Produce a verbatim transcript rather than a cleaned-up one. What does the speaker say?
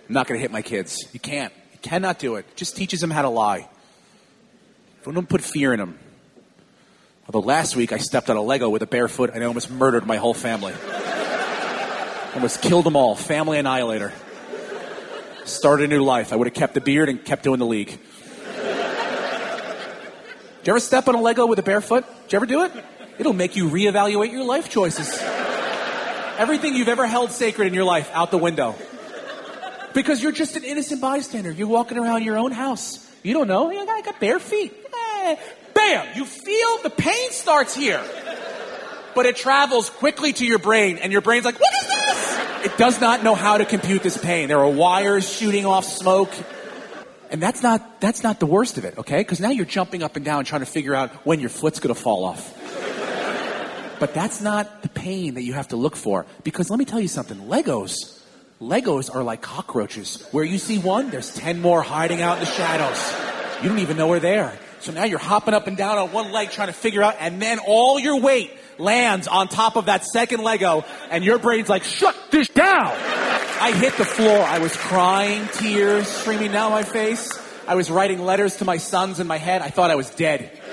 I'm not going to hit my kids. You can't. You cannot do it. It just teaches them how to lie. Don't put fear in them. Although last week I stepped on a Lego with a bare foot and I almost murdered my whole family. Almost killed them all. Family annihilator. Started a new life. I would have kept the beard and kept doing the league. Did you ever step on a Lego with a bare foot? Did you ever do it? It'll make you reevaluate your life choices. Everything you've ever held sacred in your life, out the window. Because you're just an innocent bystander. You're walking around your own house. You don't know. I got bare feet. Eh. Bam! You feel the pain starts here. But it travels quickly to your brain, and your brain's like, what is this? It does not know how to compute this pain. There are wires shooting off smoke. And that's not that's not the worst of it, okay? Because now you're jumping up and down trying to figure out when your foot's going to fall off. But that's not the pain that you have to look for. Because let me tell you something. Legos, Legos are like cockroaches. Where you see one, there's ten more hiding out in the shadows. You don't even know they're there. So now you're hopping up and down on one leg trying to figure out, and then all your weight lands on top of that second Lego, and your brain's like, shut this down! I hit the floor. I was crying, tears streaming down my face. I was writing letters to my sons in my head. I thought I was dead.